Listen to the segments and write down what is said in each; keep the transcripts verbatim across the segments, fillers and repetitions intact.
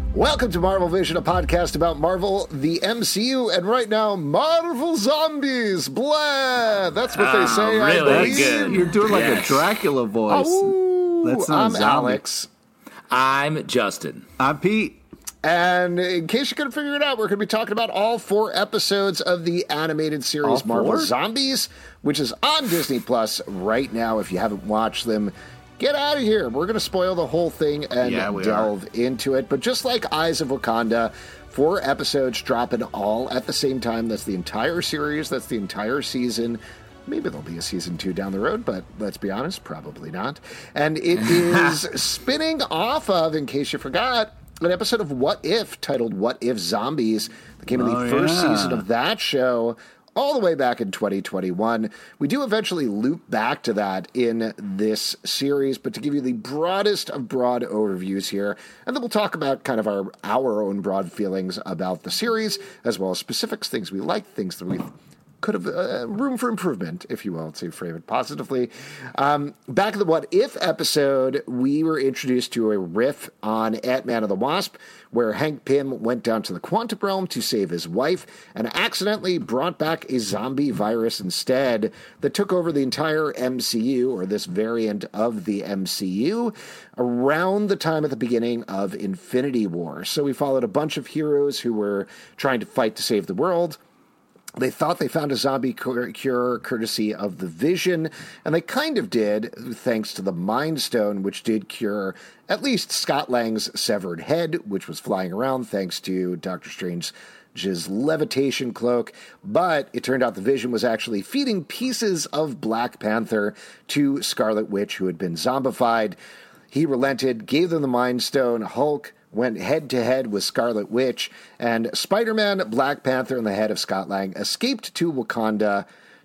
Welcome to Marvel Vision, a podcast about Marvel, the M C U, and right now, Marvel Zombies. Blah! That's what they say, oh, I really believe. good. You're doing like Yes. a Dracula voice. Oh, That's not I'm zombie. Alex. I'm Justin. I'm Pete. And in case you couldn't figure it out, we're going to be talking about all four episodes of the animated series All Marvel four? Zombies, which is on Disney Plus right now. If you haven't watched them, get out of here. We're going to spoil the whole thing and Yeah, we delve into it. But just like Eyes of Wakanda, four episodes dropping all at the same time. That's the entire series. That's the entire season. Maybe there'll be a season two down the road, but let's be honest, probably not. And it is spinning off of, in case you forgot, an episode of What If titled What If Zombies that came in the Oh, first yeah. season of that show all the way back in twenty twenty-one. We do eventually loop back to that in this series, but to give you the broadest of broad overviews here, and then we'll talk about kind of our, our own broad feelings about the series, as well as specifics, things we like, things that we could have uh, room for improvement, if you will, to frame it positively. Um, back in the What If episode, we were introduced to a riff on Ant-Man and the Wasp, where Hank Pym went down to the quantum realm to save his wife and accidentally brought back a zombie virus instead that took over the entire M C U, or this variant of the M C U, around the time at the beginning of Infinity War. So we followed a bunch of heroes who were trying to fight to save the world. They thought they found a zombie cure courtesy of the Vision, and they kind of did, thanks to the Mind Stone, which did cure at least Scott Lang's severed head, which was flying around thanks to Doctor Strange's levitation cloak. But it turned out the Vision was actually feeding pieces of Black Panther to Scarlet Witch, who had been zombified. He relented, gave them the Mind Stone. Hulk went head-to-head with Scarlet Witch, and Spider-Man, Black Panther, and the head of Scott Lang escaped to Wakanda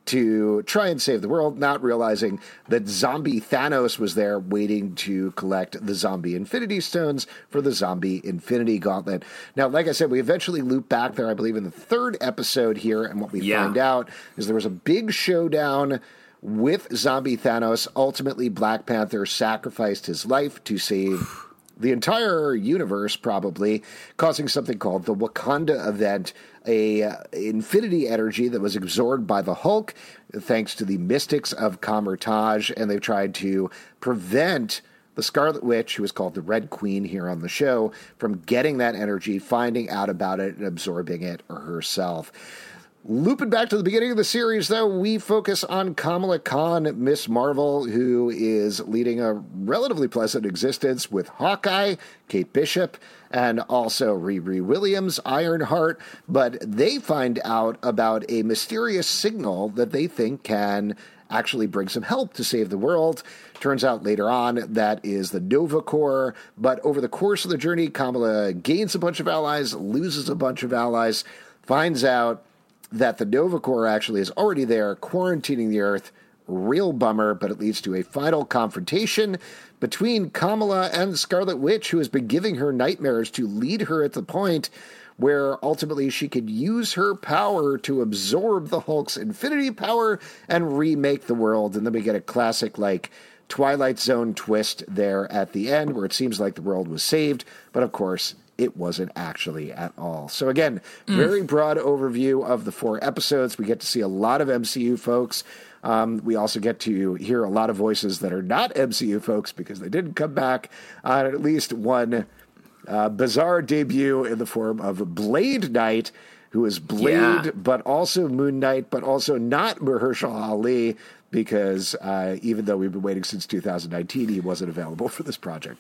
to try and save the world, not realizing that zombie Thanos was there waiting to collect the zombie Infinity Stones for the zombie Infinity Gauntlet. Now, like I said, we eventually loop back there, I believe, in the third episode here, and what we Yeah. find out is there was a big showdown with zombie Thanos. Ultimately, Black Panther sacrificed his life to save the entire universe, probably, causing something called the Wakanda event, a uh, infinity energy that was absorbed by the Hulk, thanks to the mystics of Kamar-Taj, and they've tried to prevent the Scarlet Witch, who is called the Red Queen here on the show, from getting that energy, finding out about it, and absorbing it herself. Looping back to the beginning of the series, though, we focus on Kamala Khan, Miss Marvel, who is leading a relatively pleasant existence with Hawkeye, Kate Bishop, and also Riri Williams, Ironheart, but they find out about a mysterious signal that they think can actually bring some help to save the world. Turns out later on that is the Nova Corps, but over the course of the journey, Kamala gains a bunch of allies, loses a bunch of allies, finds out that the Nova Corps actually is already there, quarantining the Earth. Real bummer, but it leads to a final confrontation between Kamala and Scarlet Witch, who has been giving her nightmares to lead her at the point where ultimately she could use her power to absorb the Hulk's infinity power and remake the world. And then we get a classic, like, Twilight Zone twist there at the end, where it seems like the world was saved, but of course it wasn't actually at all. So again, mm. very broad overview of the four episodes. We get to see a lot of M C U folks. Um, we also get to hear a lot of voices that are not M C U folks because they didn't come back on at least one uh, bizarre debut in the form of Blade Knight, who is Blade, yeah. but also Moon Knight, but also not Mahershala Ali, because uh, even though we've been waiting since two thousand nineteen, he wasn't available for this project.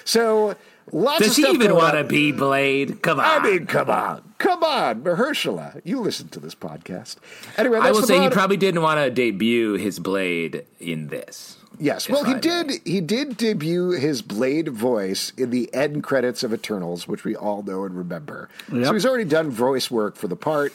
So lots Does of stuff he even want to on. be Blade? Come on. I mean, come on. Come on, Mahershala. You listen to this podcast. Anyway, that's I will the say broad- he probably didn't want to debut his Blade in this. Yes, if well, he I did. may. He did debut his Blade voice in the end credits of Eternals, which we all know and remember. Yep. So he's already done voice work for the part.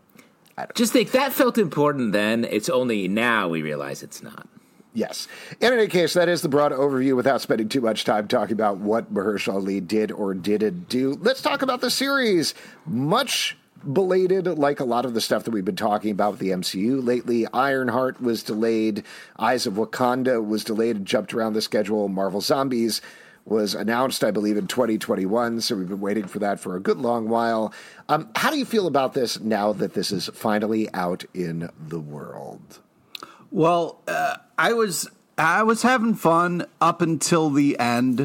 Just think, that felt important then. It's only now we realize it's not. Yes. In any case, that is the broad overview without spending too much time talking about what Mahershala Ali did or didn't do. Let's talk about the series. Much belated, like a lot of the stuff that we've been talking about with the M C U lately. Ironheart was delayed. Eyes of Wakanda was delayed and jumped around the schedule. Marvel Zombies was announced, I believe, in twenty twenty-one, so we've been waiting for that for a good long while. Um, how do you feel about this now that this is finally out in the world? Well, uh, I was I was having fun up until the end.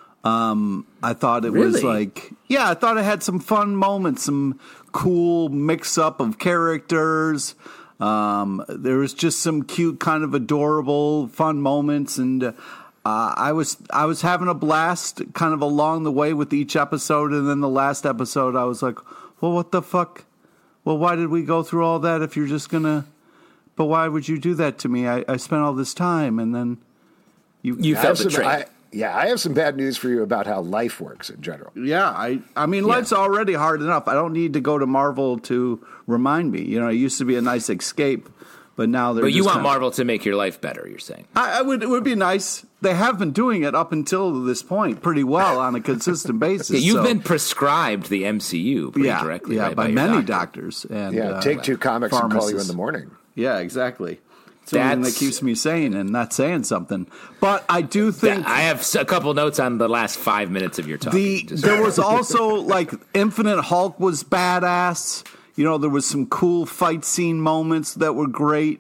Um, I thought it Really? was like, yeah, I thought it had some fun moments, some cool mix up of characters. Um, there was just some cute, kind of adorable, fun moments, and uh, I was I was having a blast, kind of along the way with each episode. And then the last episode, I was like, well, what the fuck? Well, why did we go through all that if you're just gonna? But why would you do that to me? I, I spent all this time, and then you You I felt have some- betrayed. I- Yeah, I have some bad news for you about how life works in general. Yeah, I I mean, life's already hard enough. I don't need to go to Marvel to remind me. You know, it used to be a nice escape, but now they're But you just want kinda- Marvel to make your life better, you're saying. I, I would. It would be nice. They have been doing it up until this point pretty well on a consistent basis. Yeah, you've so- been prescribed the M C U pretty yeah, directly, yeah, right, by, your many doctor. doctors. And Yeah, uh, take two comics and call you in pharmacists. the morning. Yeah, exactly. It's the only thing that That's- keeps me sane and not saying something. But I do think I have a couple notes on the last five minutes of your talk. The Just- there was also like Infinite Hulk was badass. You know, there was some cool fight scene moments that were great.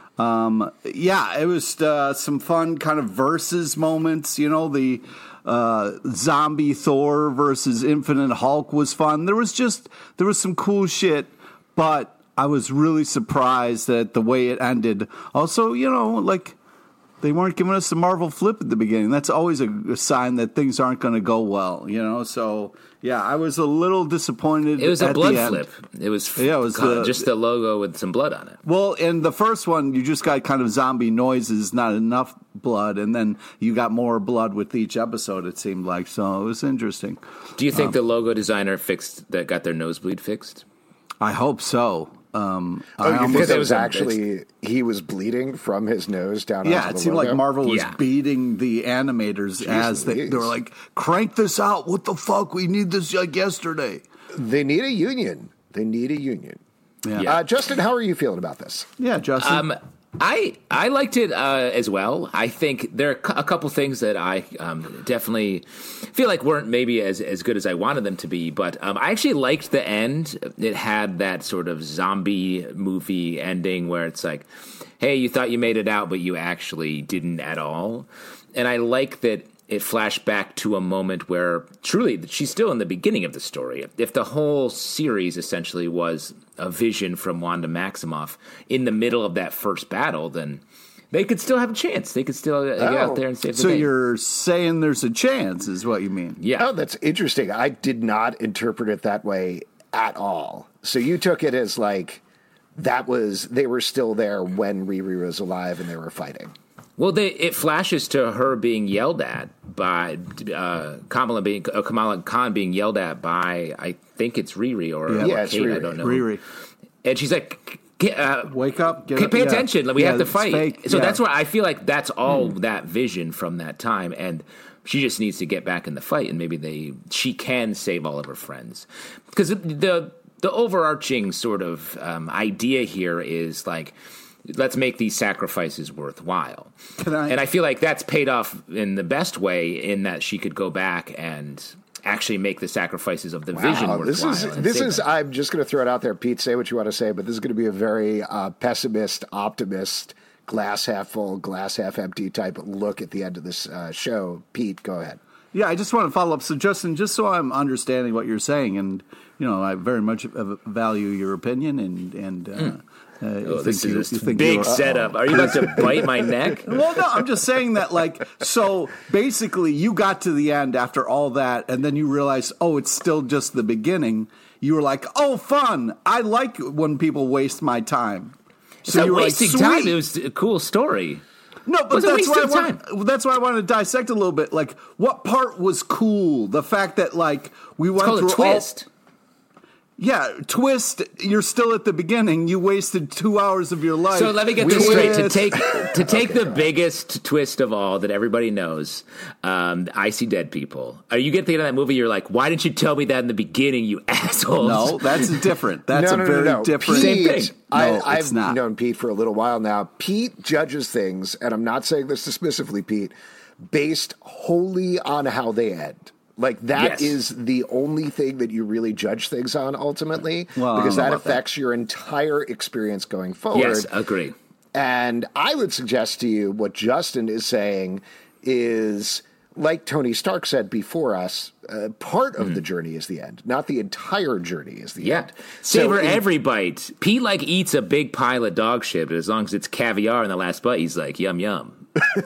Um, yeah, it was uh, some fun kind of versus moments. You know, the uh, zombie Thor versus Infinite Hulk was fun. There was just there was some cool shit, but I was really surprised at the way it ended. Also, you know, like they weren't giving us the Marvel flip at the beginning. That's always a, a sign that things aren't going to go well, you know? So, yeah, I was a little disappointed. it was a at blood the end. flip. It was, Yeah, it was uh, the- just the logo with some blood on it. Well, in the first one, you just got kind of zombie noises, not enough blood, and then you got more blood with each episode, it seemed like. So it was interesting. Do you think Um, the logo designer fixed that got their nosebleed fixed? I hope so. Um, Oh, I you almost- think it that was was a- actually he was bleeding from his nose down Yeah, onto it the seemed logo? like Marvel was Yeah. beating the animators as they, they were Louise. like, crank this out. What the fuck? We need this like yesterday. They need a union. They need a union. Yeah. Yeah. Uh, Justin, how are you feeling about this? Yeah, Justin. Um, I I liked it uh, as well. I think there are cou- a couple things that I um, definitely feel like weren't maybe as, as good as I wanted them to be, but um, I actually liked the end. It had that sort of zombie movie ending where it's like, hey, you thought you made it out, but you actually didn't at all. And I like that it flashed back to a moment where truly she's still in the beginning of the story. If the whole series essentially was a vision from Wanda Maximoff in the middle of that first battle, then they could still have a chance. They could still uh, get Oh. out there and save the so day. you're saying there's a chance, is what you mean? Yeah. Oh, that's interesting. I did not interpret it that way at all. So you took it as like that was they were still there when Riri was alive and they were fighting. Well, they, it flashes to her being yelled at by uh, Kamala being uh, Kamala Khan being yelled at by I think it's Riri or, Yeah. or Yeah, it's Kate, I Riri. don't know. Riri, And she's like, "Get, uh, wake up, get pay, up. pay Yeah. attention. We Yeah, have to it's fight." fake. So Yeah. that's why I feel like that's all that vision from that time, and she just needs to get back in the fight, and maybe they she can save all of her friends because the the overarching sort of um, idea here is like, let's make these sacrifices worthwhile. Can I- and I feel like that's paid off in the best way in that she could go back and actually make the sacrifices of the vision Wow, worthwhile. this is and this save is. them. I'm just going to throw it out there, Pete. Say what you want to say, but this is going to be a very uh, pessimist, optimist, glass half full, glass half empty type look at the end of this uh, show. Pete, go ahead. Yeah, I just want to follow up. So, Justin, just so I'm understanding what you're saying, and you know, I very much uh, value your opinion, and and uh, Mm. uh, you Oh, this think you- is you a think big you're- setup. Are you about to bite my neck? Well, no, I'm just saying that, like, so basically, you got to the end after all that, and then you realized, oh, it's still just the beginning. You were like, oh, fun! I like when people waste my time. It's not you were like, wasting time. "Sweet." It was a cool story. No, but was a that's waste why I of want. That's why I want to dissect a little bit. Like, what part was cool? The fact that like we It's went called through a twist. all. Yeah, twist. You're still at the beginning. You wasted two hours of your life. So let me get this Twist. straight. To take to take the biggest twist of all that everybody knows, um, I See Dead People. Are you get the end of that movie? You're like, why didn't you tell me that in the beginning, you assholes? No, that's different. That's no, a no, very no, no. different. Pete, Same thing. I, No, I've it's not. known Pete for a little while now. Pete judges things, and I'm not saying this dismissively, Pete, based wholly on how they end. Like, that Yes. is the only thing that you really judge things on ultimately, Well, I because don't know that about that. affects your entire experience going forward. Yes, agree. And I would suggest to you what Justin is saying is, like Tony Stark said before us, uh, part of the journey is the end, not the entire journey is the Yeah. end. Savor in- every bite. Pete, like, eats a big pile of dog shit, but as long as it's caviar in the last bite, he's like, yum, yum.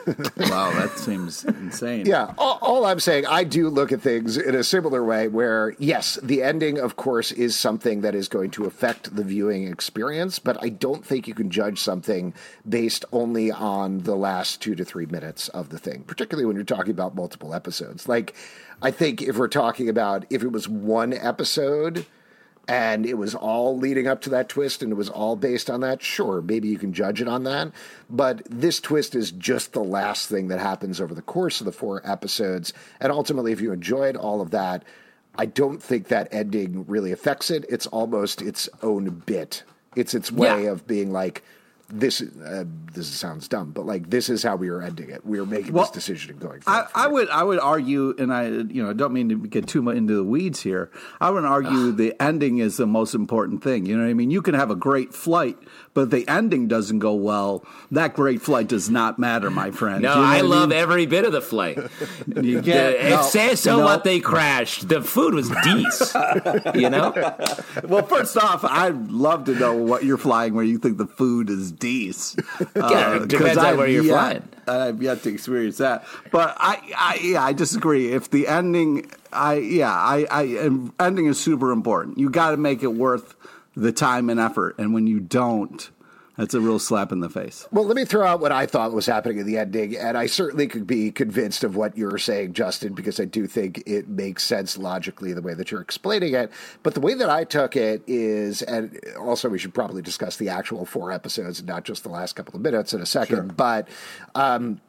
Wow, that seems insane. Yeah, all, all I'm saying, I do look at things in a similar way where, yes, the ending, of course, is something that is going to affect the viewing experience, but I don't think you can judge something based only on the last two to three minutes of the thing, particularly when you're talking about multiple episodes. Like, I think if we're talking about if it was one episode and it was all leading up to that twist and it was all based on that, sure, maybe you can judge it on that. But this twist is just the last thing that happens over the course of the four episodes. And ultimately, if you enjoyed all of that, I don't think that ending really affects it. It's almost its own bit. It's its way Yeah. of being like, this uh, this sounds dumb, but like, this is how we are ending it. We are making Well, this decision and going I, forward. I would I would argue, and I you know don't mean to get too much into the weeds here. I would argue the ending is the most important thing. You know what I mean? You can have a great flight, but if the ending doesn't go well, that great flight does not matter, my friend. No, You know I what love mean? every bit of the flight. You The, get, it no, says so no. what they crashed. The food was decent. You know? Well, first off, I'd love to know what you're flying where you think the food is decent. Yeah, it depends on where you're flying. I've yet to experience that, but I, I, yeah, I disagree. If the ending, I, yeah, I, I, ending is super important. You got to make it worth the time and effort, and when you don't, that's a real slap in the face. Well, let me throw out what I thought was happening in the ending, and I certainly could be convinced of what you're saying, Justin, because I do think it makes sense logically the way that you're explaining it. But the way that I took it is, and also we should probably discuss the actual four episodes and not just the last couple of minutes in a second, Sure. but um,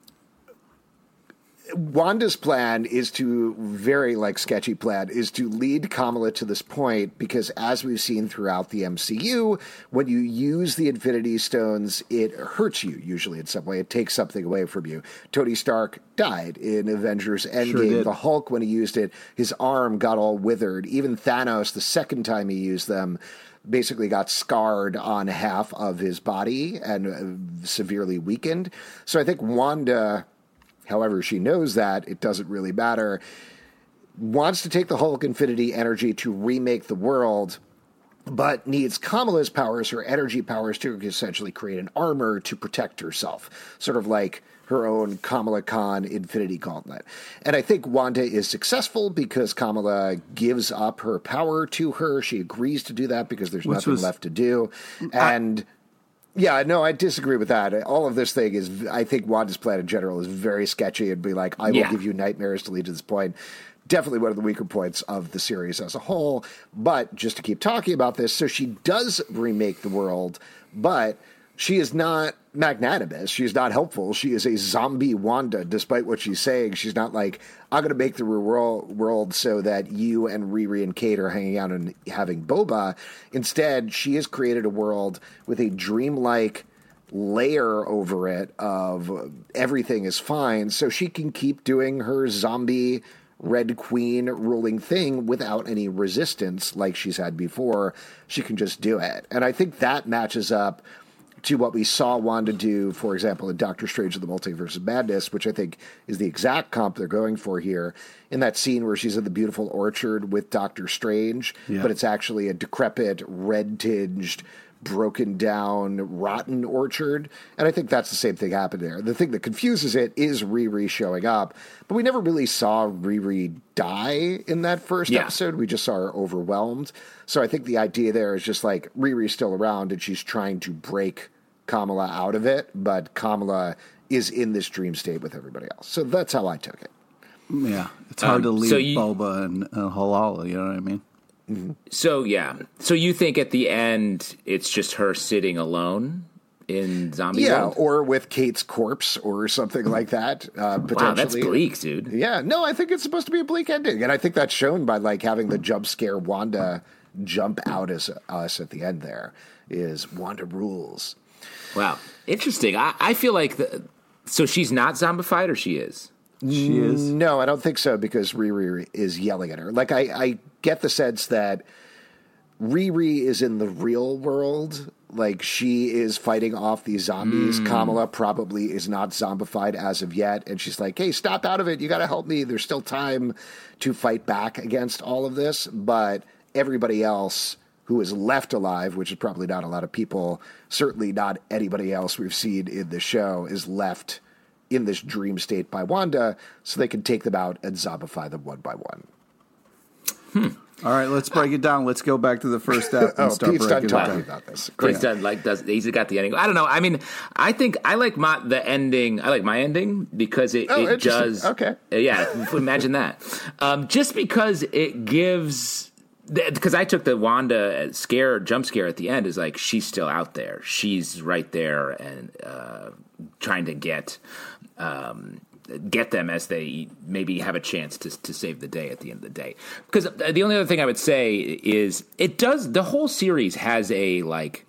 Wanda's plan is to, very like sketchy plan, is to lead Kamala to this point because as we've seen throughout the M C U, when you use the Infinity Stones, it hurts you usually in some way. It takes something away from you. Tony Stark died in Avengers Endgame. did. The Hulk, when he used it, his arm got all withered. Even Thanos, the second time he used them, basically got scarred on half of his body and uh, severely weakened. So I think Wanda, however she knows that, it doesn't really matter, wants to take the Hulk Infinity energy to remake the world, but needs Kamala's powers, her energy powers, to essentially create an armor to protect herself. Sort of like her own Kamala Khan Infinity Gauntlet. And I think Wanda is successful because Kamala gives up her power to her. She agrees to do that because there's Which nothing was- left to do. And... Yeah, no, I disagree with that. All of this thing is, I think Wanda's plan in general is very sketchy and be like, I will Yeah. give you nightmares to lead to this point. Definitely one of the weaker points of the series as a whole. But just to keep talking about this, so she does remake the world, but she is not magnanimous. She's not helpful. She is a zombie Wanda, despite what she's saying. She's not like, I'm going to make the world, world so that you and Riri and Kate are hanging out and having boba. Instead, she has created a world with a dreamlike layer over it of everything is fine, so she can keep doing her zombie Red Queen ruling thing without any resistance like she's had before. She can just do it. And I think that matches up to what we saw Wanda do, for example, in Doctor Strange and the Multiverse of Madness, which I think is the exact comp they're going for here, in that scene where she's in the beautiful orchard with Doctor Strange, Yeah. but it's actually a decrepit, red-tinged, broken down, rotten orchard. And I think that's the same thing happened there. The thing that confuses it is Riri showing up, but we never really saw Riri die in that first Yeah. episode. We just saw her overwhelmed. So I think the idea there is just like Riri's still around and she's trying to break Kamala out of it, but Kamala is in this dream state with everybody else. So that's how I took it. Yeah, it's hard Um, to leave so you- Boba and uh, Halal. You know what I mean? So, yeah. So you think at the end it's just her sitting alone in Zombie Yeah, World? or with Kate's corpse or something like that, uh, potentially. Wow, that's bleak, dude. Yeah, no, I think it's supposed to be a bleak ending, and I think that's shown by like having the jump scare Wanda jump out as us at the end. There is Wanda rules. Wow, interesting. I, I feel like the So she's not zombified, or she is? She is. No, I don't think so, because Riri is yelling at her. Like, I, I get the sense that Riri is in the real world. Like, she is fighting off these zombies. Mm. Kamala probably is not zombified as of yet. And she's like, hey, stop out of it. You got to help me. There's still time to fight back against all of this. But everybody else who is left alive, which is probably not a lot of people, certainly not anybody else we've seen in the show, is left in this dream state by Wanda, so they can take them out and zombify them one by one. Hmm. All right, let's break it down. Let's go back to the first step and oh, start Pete's breaking done it talking down. about this. He's done like does he's got the ending. I don't know. I mean, I think I like my the ending. I like my ending because it, oh, it does. Okay, yeah, imagine that. Um, just because it gives. Because I took the Wanda scare, jump scare at the end is like she's still out there. She's right there and uh, trying to get um, get them as they maybe have a chance to to save the day at the end of the day. Because the only other thing I would say is it does the whole series has a like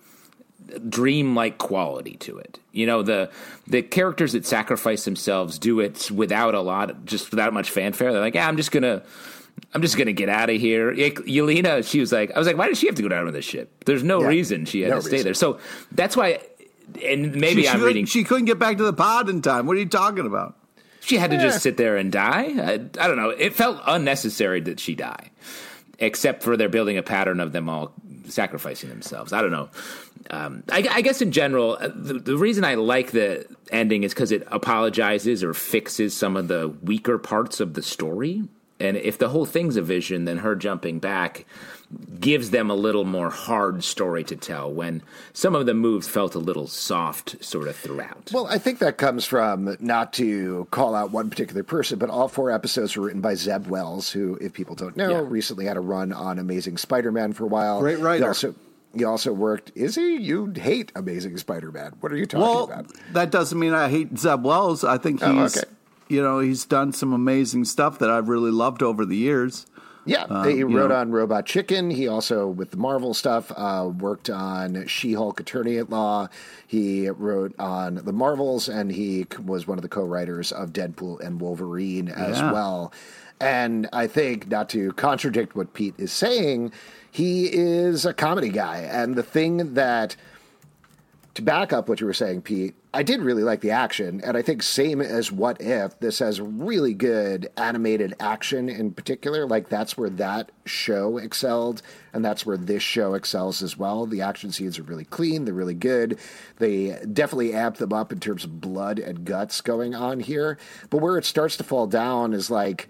dream-like quality to it. You know, the the characters that sacrifice themselves do it without a lot, just without much fanfare. They're like, yeah, I'm just gonna. I'm just going to get out of here. Yelena, she was like, I was like, why did she have to go down with the ship? There's no yeah, reason she had no to stay reason. there. So that's why, and maybe she, I'm she reading. She couldn't get back to the pod in time. What are you talking about? She had to yeah. just sit there and die. I, I don't know. It felt unnecessary that she die, except for they're building a pattern of them all sacrificing themselves. I don't know. Um, I, I guess in general, the, the reason I like the ending is because it apologizes or fixes some of the weaker parts of the story. And if the whole thing's a vision, then her jumping back gives them a little more hard story to tell when some of the moves felt a little soft sort of throughout. Well, I think that comes from, not to call out one particular person, but all four episodes were written by Zeb Wells, who, if people don't know, yeah. recently had a run on Amazing Spider-Man for a while. Great writer. He also, he also worked, is he? You hate Amazing Spider-Man. What are you talking well, about? That doesn't mean I hate Zeb Wells. I think he's... Oh, okay. You know, he's done some amazing stuff that I've really loved over the years. Yeah, um, he wrote know. on Robot Chicken. He also, with the Marvel stuff, uh, worked on She-Hulk Attorney at Law. He wrote on the Marvels, and he was one of the co-writers of Deadpool and Wolverine as yeah. well. And I think, not to contradict what Pete is saying, he is a comedy guy. And the thing that, to back up what you were saying, Pete, I did really like the action, and I think same as What If, this has really good animated action in particular. Like, that's where that show excelled, and that's where this show excels as well. The action scenes are really clean. They're really good. They definitely amp them up in terms of blood and guts going on here. But where it starts to fall down is, like,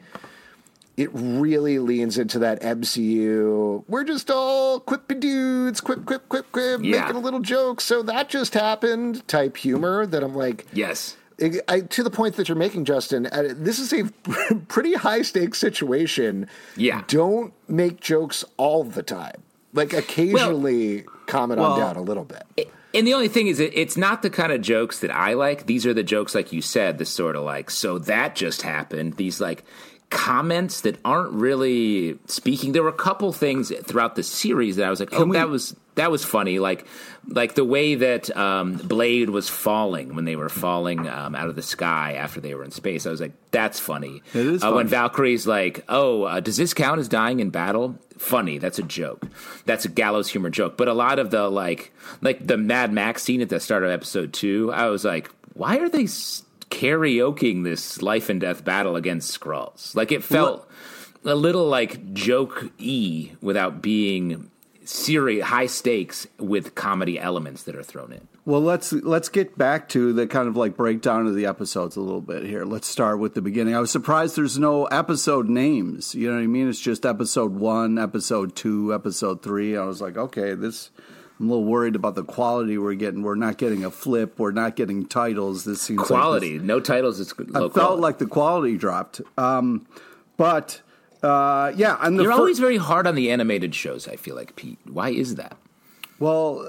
it really leans into that M C U. We're just all quippy dudes, quip, quip, quip, quip, yeah. making a little joke. So that just happened type humor that I'm like, yes. I, I, to the point that you're making, Justin, uh, this is a pretty high stakes situation. Yeah. Don't make jokes all the time. Like occasionally well, comment well, on down a little bit. It, and the only thing is, it, it's not the kind of jokes that I like. These are the jokes, like you said, the sort of like, so that just happened. These like comments that aren't really speaking. There were a couple things throughout the series that I was like, oh, we, that was that was funny. Like like the way that um, Blade was falling when they were falling um, out of the sky after they were in space. I was like, that's funny. It is uh, funny. When Valkyrie's like, oh, uh, does this count as dying in battle? Funny. That's a joke. That's a gallows humor joke. But a lot of the like like the Mad Max scene at the start of episode two, I was like, why are they st- karaokeing this life and death battle against Skrulls? Like, it felt what? a little like joke-y without being serious, high stakes with comedy elements that are thrown in. Well, let's let's get back to the kind of like breakdown of the episodes a little bit here. Let's start with the beginning. I was surprised there's no episode names. You know what I mean? It's just episode one, episode two, episode three. I was like, okay, this... I'm a little worried about the quality we're getting. We're not getting a flip. We're not getting titles. This seems quality. Like this, no titles. It's low I felt quality. like the quality dropped. Um, but uh, yeah, and the you're fir- always very hard on the animated shows. I feel like, Pete. Why is that? Well,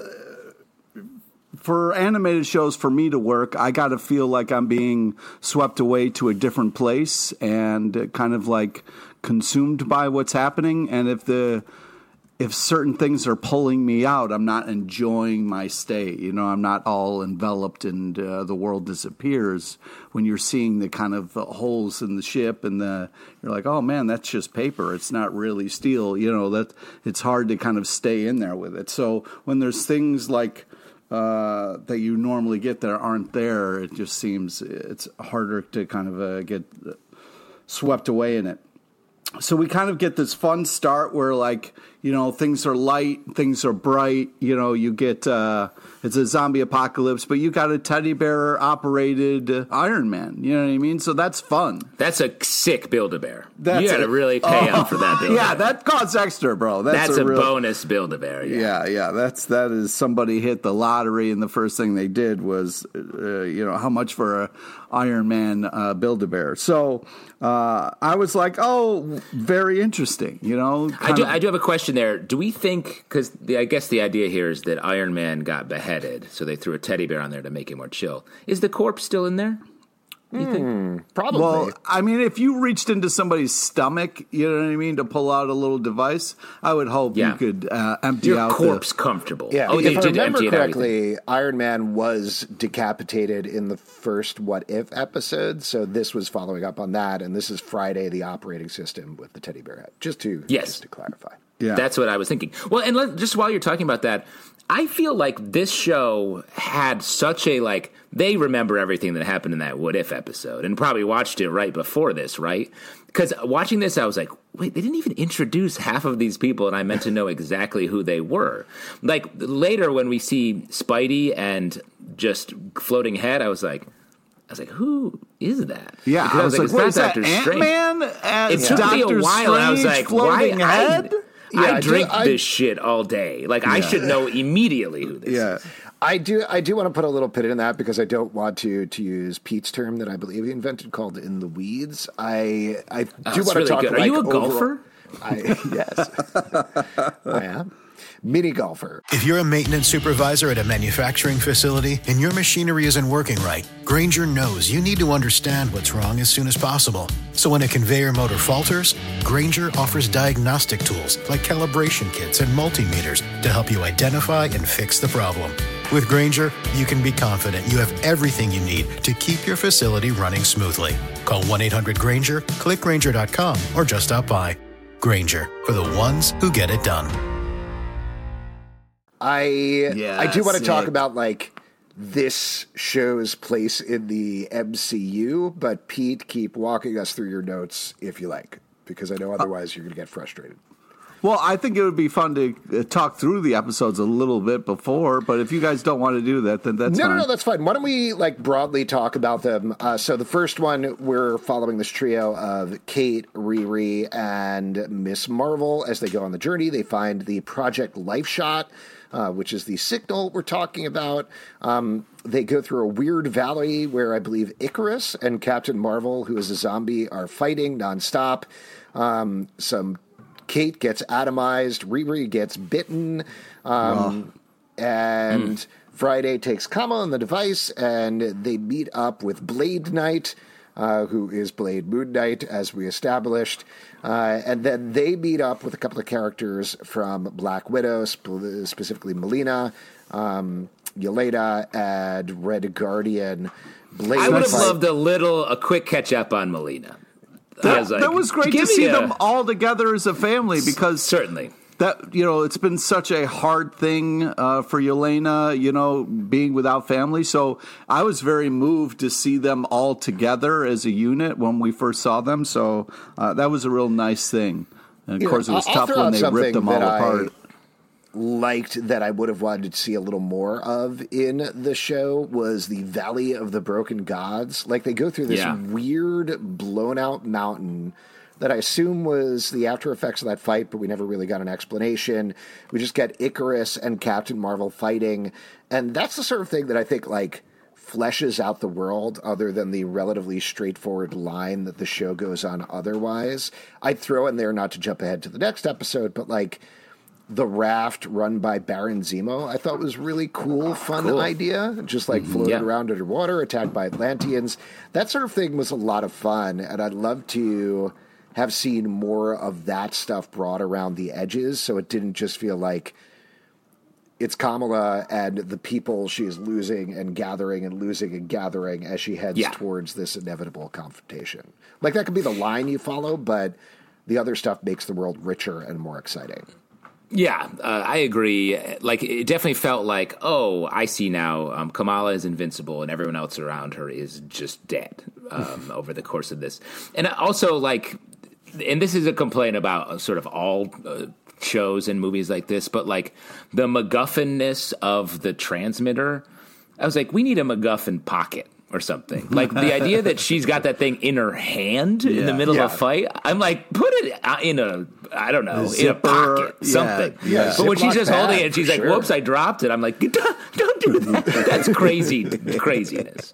uh, for animated shows, for me to work, I got to feel like I'm being swept away to a different place and kind of like consumed by what's happening. And if the if certain things are pulling me out, I'm not enjoying my stay. You know, I'm not all enveloped and uh, the world disappears. When you're seeing the kind of uh, holes in the ship and the, you're like, oh man, that's just paper. It's not really steel. You know, that it's hard to kind of stay in there with it. So when there's things like uh, that you normally get that aren't there, it just seems it's harder to kind of uh, get swept away in it. So we kind of get this fun start where, like, you know, things are light, things are bright. You know, you get, uh, it's a zombie apocalypse, but you got a teddy bear operated Iron Man. You know what I mean? So that's fun. That's a sick Build-A-Bear. That's you got to really pay oh, up for that Build-A-Bear. Yeah, that costs extra, bro. That's, that's a, a real, bonus Build-A-Bear. Yeah. yeah, yeah. That's, that is somebody hit the lottery and the first thing they did was, uh, you know, how much for a Iron Man uh, Build-A-Bear. So uh, I was like, oh, very interesting, you know? I do, of, I do have a question there. Do we think, because I guess the idea here is that Iron Man got beheaded, so they threw a teddy bear on there to make it more chill. Is the corpse still in there? You think? Mm, probably. Well, I mean, if you reached into somebody's stomach, you know what I mean, to pull out a little device, I would hope Yeah. you could uh, empty Your out corpse the, comfortable. Yeah, oh, if they I did remember empty it correctly, Iron Man was decapitated in the first What If episode, so this was following up on that, and this is Friday, the operating system with the teddy bear head. Just to Yes. just to clarify. Yeah. That's what I was thinking. Well, and let, just while you're talking about that, I feel like this show had such a, like, they remember everything that happened in that What If episode and probably watched it right before this, right? Because watching this, I was like, wait, they didn't even introduce half of these people, and I meant to know exactly who they were. Like, later when we see Spidey and just floating head, I was like, I was like, who is that? Yeah, Because I was like, it's what not is that, Doctor Strange. Ant-Man as It took Doctor me a while, and I was Strange like, floating why? head? I, Yeah, I I do- drink I- this shit all day. Like, I Yeah. should know immediately who this Yeah. is. I do I do want to put a little pin in that because I don't want to to use Pete's term that I believe he invented called "in the weeds." I I do Oh, want it's to really talk. good. Are like, you a overall- golfer? I, yes, I am. Mini golfer. If you're a maintenance supervisor at a manufacturing facility and your machinery isn't working right, Grainger knows you need to understand what's wrong as soon as possible. So when a conveyor motor falters, Grainger offers diagnostic tools like calibration kits and multimeters to help you identify and fix the problem. With Grainger, you can be confident you have everything you need to keep your facility running smoothly. Call one eight hundred Grainger, click Grainger dot com, or just stop by. Grainger, for the ones who get it done. I Yeah, I do want to talk sick. about like this show's place in the M C U, but Pete, keep walking us through your notes if you like, because I know otherwise you're going to get frustrated. Well, I think it would be fun to uh, talk through the episodes a little bit before, but if you guys don't want to do that, then that's no, fine. no, no, that's fine. Why don't we like broadly talk about them? Uh, so the first one, we're following this trio of Kate, Riri, and Miss Marvel as they go on the journey. They find the Project Life Shot, uh, which is the signal we're talking about. Um, they go through a weird valley where I believe Icarus and Captain Marvel, who is a zombie, are fighting nonstop. Um, some Kate gets atomized, Riri gets bitten, um, and mm. Friday takes Kama on the device, and they meet up with Blade Knight, uh, who is Blade Moon Knight, as we established, uh, and then they meet up with a couple of characters from Black Widow, sp- specifically Melina, um, Yelena, and Red Guardian. Blade I would have fight- loved a little, a quick catch up on Melina. That, I was like, that was great give to me see a- them all together as a family because Certainly. that, you know, it's been such a hard thing uh, for Yelena, you know, being without family. So I was very moved to see them all together as a unit when we first saw them. So uh, that was a real nice thing. And of You course, know, it was I'll tough throw when out they ripped something them all that I apart. liked that I would have wanted to see a little more of in the show was the Valley of the Broken Gods. Like they go through this Yeah. weird blown out mountain that I assume was the after effects of that fight, but we never really got an explanation. We just get Icarus and Captain Marvel fighting, and that's the sort of thing that I think like fleshes out the world other than the relatively straightforward line that the show goes on otherwise. I'd throw in there, not to jump ahead to the next episode, but like the raft run by Baron Zemo, I thought was really cool, fun Cool. idea. Just like floating Yeah. around underwater, attacked by Atlanteans. That sort of thing was a lot of fun, and I'd love to have seen more of that stuff brought around the edges, so it didn't just feel like it's Kamala and the people she is losing and gathering and losing and gathering as she heads yeah. towards this inevitable confrontation. Like, that could be the line you follow, but the other stuff makes the world richer and more exciting. Yeah, uh, I agree. Like, it definitely felt like, oh, I see now. Um, Kamala is invincible, and everyone else around her is just dead um, over the course of this. And also, like, and this is a complaint about sort of all uh, shows and movies like this, but like the MacGuffin-ness of the transmitter. I was like, we need a MacGuffin pocket or something. Like the idea that she's got that thing in her hand yeah, in the middle yeah. of a fight. I'm like, put it in a, I don't know, a in zipper, a pocket, yeah, something. Yeah, but when she's just pad, holding it, and she's like, sure. whoops, I dropped it. I'm like, don't, don't do that. That's crazy, craziness.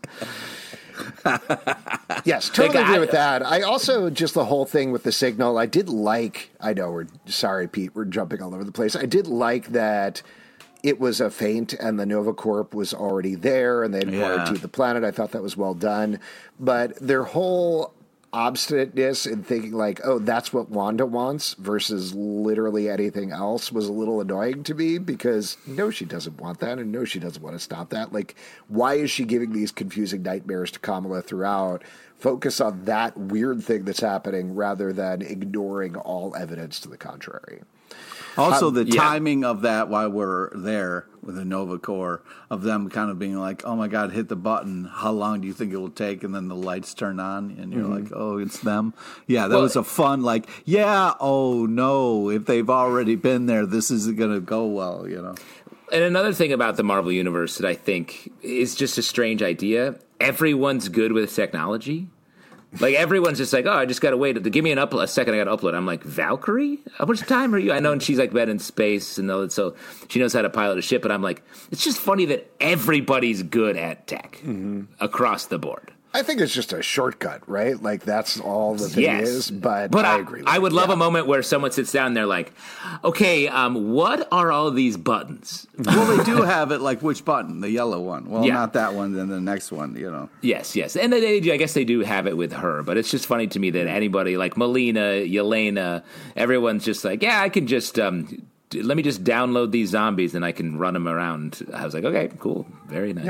Yes, totally Like, agree I- with that. I also, just the whole thing with the signal, I did like, I know we're, sorry, Pete, we're jumping all over the place. I did like that it was a feint and the Nova Corp was already there and they'd Yeah. quarantined the planet. I thought that was well done. But their whole obstinateness in thinking like, oh, that's what Wanda wants versus literally anything else was a little annoying to me because no, she doesn't want that and no, she doesn't want to stop that. Like, why is she giving these confusing nightmares to Kamala throughout? Focus on that weird thing that's happening rather than ignoring all evidence to the contrary. Also, Um, the yeah. timing of that while we're there with the Nova Corps, of them kind of being like, oh my God, hit the button. How long do you think it will take? And then the lights turn on and you're Mm-hmm. like, oh, it's them. Yeah, that Well- was a fun, like, yeah, oh no, if they've already been there, this isn't going to go well, you know? And another thing about the Marvel Universe that I think is just a strange idea. Everyone's good with technology. Like, everyone's just like, oh, I just got to wait. Give me an upload, a second, I got to upload. I'm like, Valkyrie? How much time are you? I know, and she's like been in space, and all that, so she knows how to pilot a ship. But I'm like, it's just funny that everybody's good at tech across the board. I think it's just a shortcut, right? Like, that's all the thing Yes, is, but, but I, I, agree with I you. would love Yeah. a moment where someone sits down and they're like, okay, um, what are all these buttons? Well, they do have it, like, which button? The yellow one. Well, Yeah. not that one, then the next one, you know? Yes, yes. And they, I guess they do have it with her, but it's just funny to me that anybody like Melina, Yelena, everyone's just like, yeah, I can just, um, d- let me just download these zombies and I can run them around. I was like, okay, cool. Very nice. Yeah.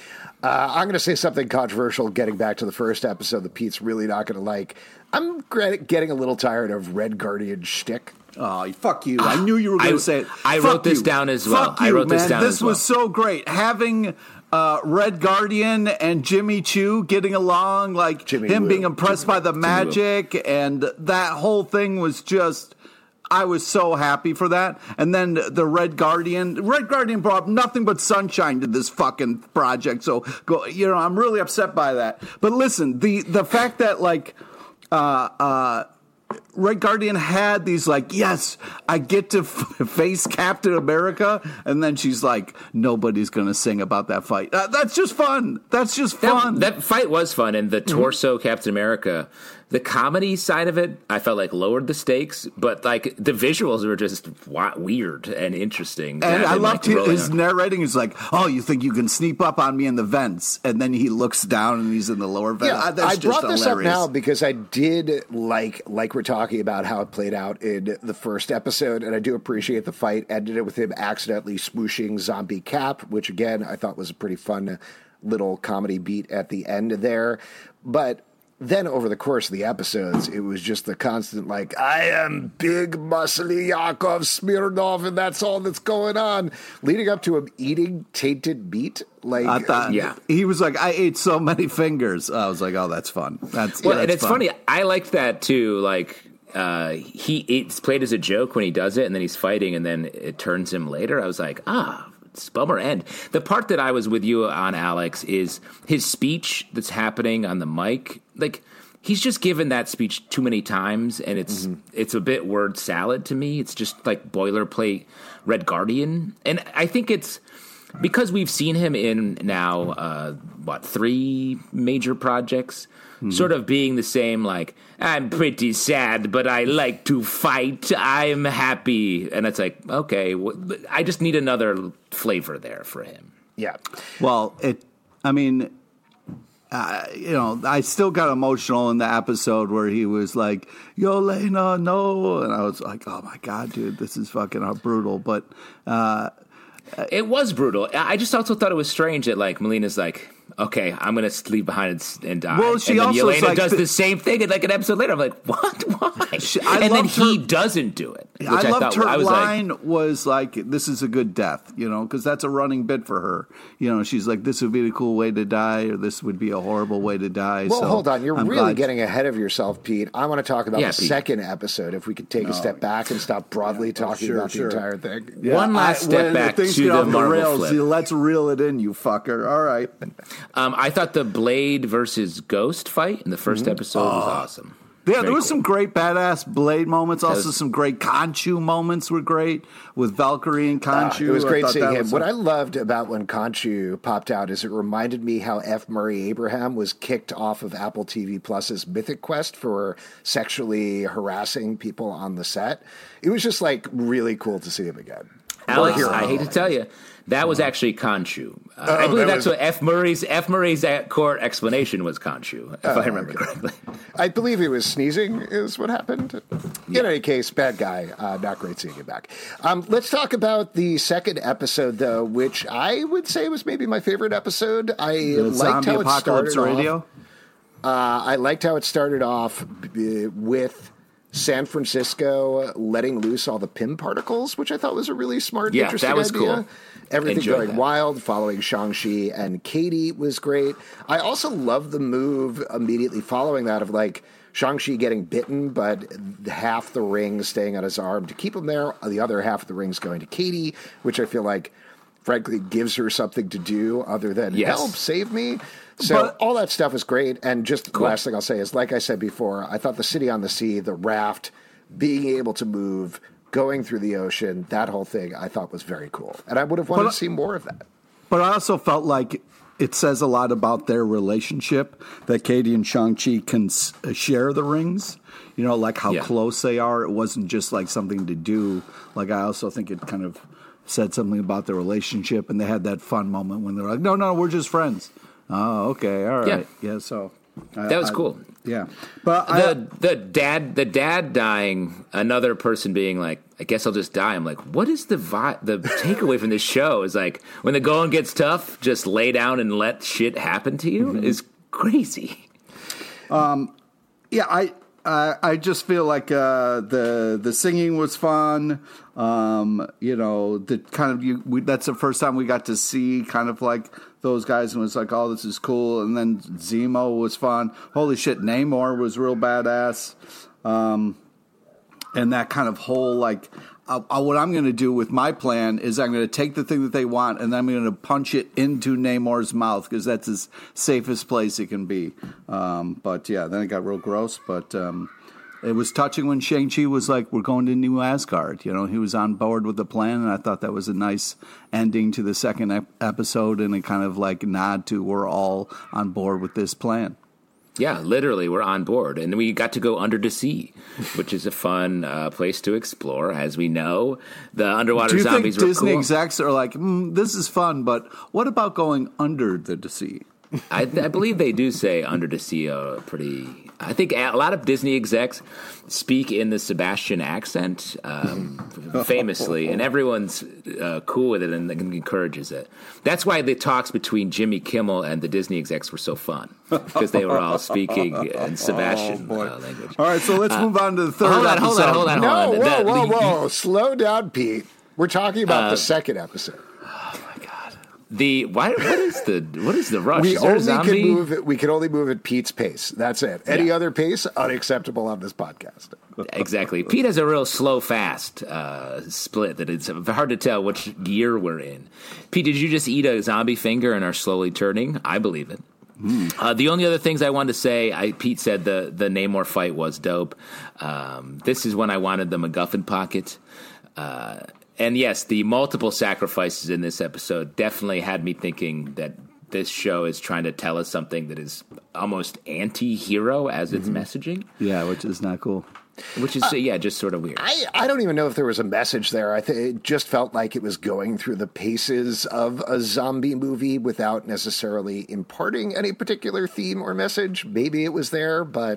Uh, I'm going to say something controversial getting back to the first episode that Pete's really not going to like. I'm gra- getting a little tired of Red Guardian shtick. Oh, fuck you. I knew you were going I- to say it. I Fuck wrote this you. down as well. Fuck I you, wrote this man. down This as was well. so great. Having uh, Red Guardian and Jimmy Choo getting along, like Jimmy him Woo. being impressed by the Woo. magic, and that whole thing was just... I was so happy for that. And then the Red Guardian, Red Guardian brought nothing but sunshine to this fucking project. So, go, you know, I'm really upset by that. But listen, the the fact that like uh, uh, Red Guardian had these like, yes, I get to f- face Captain America, and then she's like, nobody's gonna sing about that fight. Uh, that's just fun. That's just fun. That, that fight was fun, and the torso Captain America, the comedy side of it, I felt like lowered the stakes, but like the visuals were just wa- weird and interesting. And I didn't loved like his, the his rolling on- narrating. He's like, "Oh, you think you can sneak up on me in the vents?" And then he looks down and he's in the lower vent. Yeah, Ah, that's I just brought this hilarious. up now because I did like, like we're talking about how it played out in the first episode, and I do appreciate the fight ended it with him accidentally smooshing Zombie Cap, which again I thought was a pretty fun little comedy beat at the end there. But then over the course of the episodes, it was just the constant like, I am big muscly Yakov Smirnov, and that's all that's going on, leading up to him eating tainted meat. Like, I thought, Yeah. he was like, "I ate so many fingers." I was like, "Oh, that's fun." That's Well, yeah, and that's it's fun. funny. I liked that too. Like uh, he it's played as a joke when he does it, and then he's fighting, and then it turns him later. I was like, ah. It's a bummer end. The part that I was with you on, Alex, is his speech that's happening on the mic. Like, he's just given that speech too many times, and it's mm-hmm. it's a bit word salad to me. It's just like boilerplate Red Guardian. And I think it's because we've seen him in now, uh, what, three major projects? Mm-hmm. Sort of being the same, like, I'm pretty sad, but I like to fight. I'm happy. And it's like, okay, w- I just need another flavor there for him. yeah. Well, it. I mean, uh, you know, I still got emotional in the episode where he was like, Yelena, no. And I was like, oh, my God, dude, this is fucking brutal. But uh, it was brutal. I just also thought it was strange that, like, Melina's like, okay, I'm going to leave behind and, and die. Well, she and then also Yelena like, does the, the same thing, and like an episode later, I'm like, what? Why? She, I and then he her, doesn't do it. Which I, I loved thought, her I was line like, was like, this is a good death, you know, because that's a running bit for her. You know, she's like, this would be a cool way to die, or this would be a horrible way to die. Well, so hold on. You're I'm really glad. getting ahead of yourself, Pete. I want to talk about Yeah, the Pete. second episode, if we could take No. a step back and stop broadly Yeah, talking sure, about sure. the entire thing. Yeah, One last I- step when back things to get the off the Marvel rails, flip. you- let's reel it in, you fucker. All right. um, I thought the Blade versus Ghost fight in the first episode was awesome. Yeah, Very there was cool. some great badass Blade moments. Also, was- some great Khonshu moments were great with Valkyrie and Ah, Khonshu. it was I great thought seeing that him. was What a- I loved about when Khonshu popped out is it reminded me how F. Murray Abraham was kicked off of Apple T V Plus's Mythic Quest for sexually harassing people on the set. It was just like really cool to see him again. Alex, What a I hero. hate to tell you, that was actually Khonshu. Uh, Oh, I believe that that's was- what F. Murray's F. Murray's at court explanation was Khonshu, if Oh, I remember correctly. I believe he was sneezing is what happened. In any case, bad guy. Uh, not great seeing him back. Um, let's talk about the second episode, though, which I would say was maybe my favorite episode. I the liked Zombie how it Apocalypse started Radio. off. Uh, I liked how it started off b- with San Francisco letting loose all the P I M particles, which I thought was a really smart, Yeah, interesting that was idea. cool. Everything Enjoyed going that. wild, following Shang-Chi and Katie was great. I also love the move immediately following that of like Shang-Chi getting bitten, but half the ring staying on his arm to keep him there, the other half of the ring's going to Katie, which I feel like, frankly, gives her something to do other than Yes. help, save me. So But- all that stuff is great. And just the Cool. last thing I'll say is, like I said before, I thought the city on the sea, the raft, being able to move, going through the ocean, that whole thing I thought was very cool. And I would have wanted But- to see more of that. But I also felt like it says a lot about their relationship that Katie and Shang-Chi can s- share the rings. You know, like how Yeah. close they are. It wasn't just like something to do. Like I also think it kind of said something about their relationship, and they had that fun moment when they're like, "No, no, we're just friends." Oh, okay, all right, yeah. so I- That was I- cool. Yeah, but The I, the dad the dad dying, another person being like, I guess I'll just die. I'm like, what is the vi- the takeaway from this show? Is like when the going gets tough, just lay down and let shit happen to you is crazy. Yeah, I I, I just feel like uh, the the singing was fun. Um, you know, the kind of you. We, that's the first time we got to see kind of like those guys, and was like, oh, this is cool. And then Zemo was fun. Holy shit, Namor was real badass. Um, and that kind of whole like. Uh, uh, what I'm going to do with my plan is I'm going to take the thing that they want and then I'm going to punch it into Namor's mouth because that's his safest place it can be. Um, but yeah, then it got real gross. But um, it was touching when Shang-Chi was like, we're going to New Asgard. You know, he was on board with the plan, and I thought that was a nice ending to the second ep- episode and a kind of like nod to we're all on board with this plan. Yeah, literally, we're on board. And we got to go under the sea, which is a fun uh, place to explore. As we know, the underwater Do you zombies think were Disney cool. execs are like, mm, this is fun, but what about going under the sea? I, I believe they do say under the sea uh, pretty. I think a lot of Disney execs speak in the Sebastian accent, um, famously, and everyone's uh, cool with it and encourages it. That's why the talks between Jimmy Kimmel and the Disney execs were so fun, because they were all speaking in Sebastian Oh, boy. uh, language. All right, so let's move on to the third Hold on, episode. hold on, hold on, hold No, on. whoa, The- whoa, the- whoa. Slow down, Pete. We're talking about the second episode. The why? What is the what is the rush? We Is there a only can zombie? move it, we can only move at Pete's pace. That's it. Any Yeah. other pace, unacceptable on this podcast. Exactly. Pete has a real slow fast uh, split that it's hard to tell which gear we're in. Pete, did you just eat a zombie finger and are slowly turning? I believe it. Uh, the only other things I wanted to say, I, Pete said the the Namor fight was dope. Um, this is when I wanted the MacGuffin pocket. Uh, and yes, the multiple sacrifices in this episode definitely had me thinking that this show is trying to tell us something that is almost anti-hero as its messaging. Yeah, which is not cool. which is uh, yeah, just sort of weird. I, I don't even know if there was a message there. I think it just felt like it was going through the paces of a zombie movie without necessarily imparting any particular theme or message. Maybe it was there, but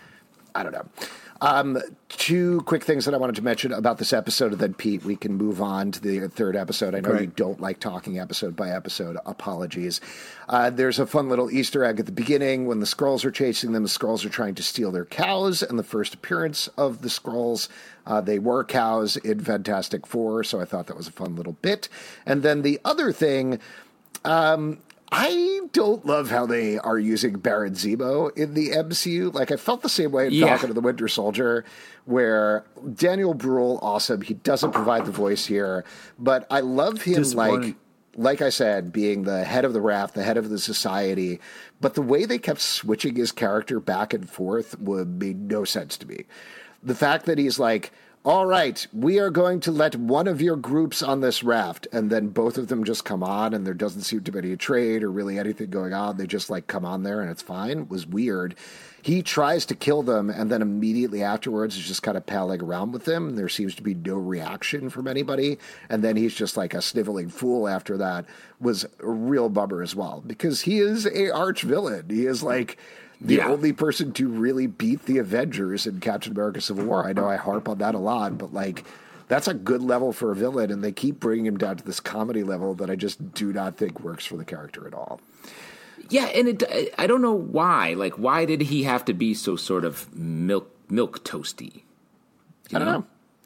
I don't know. Um, two quick things that I wanted to mention about this episode, and then, Pete, we can move on to the third episode. I know Great. you don't like talking episode by episode. Apologies. Uh, there's a fun little Easter egg at the beginning when the Skrulls are chasing them. The Skrulls are trying to steal their cows, and the first appearance of the Skrulls, uh, they were cows in Fantastic Four, so I thought that was a fun little bit. And then the other thing... Um, I don't love how they are using Baron Zemo in the M C U. Like, I felt the same way in yeah. Falcon and the Winter Soldier, where Daniel Bruhl, awesome. He doesn't provide the voice here, but I love him, like, like I said, being the head of the raft, the head of the society. But the way they kept switching his character back and forth would make no sense to me. The fact that he's like, all right, we are going to let one of your groups on this raft, and then both of them just come on, and there doesn't seem to be any trade or really anything going on. They just, like, come on there, and it's fine. It was weird. He tries to kill them, and then immediately afterwards is just kind of palling around with them, and there seems to be no reaction from anybody, and then he's just like a sniveling fool after that. Was a real bummer as well, because he is a arch villain. He is, like... the yeah. only person to really beat the Avengers in Captain America Civil War. I know I harp on that a lot, but, like, that's a good level for a villain, and they keep bringing him down to this comedy level that I just do not think works for the character at all. Yeah, and it, I don't know why. Like, why did he have to be so sort of milk milk toasty? You I don't know? know.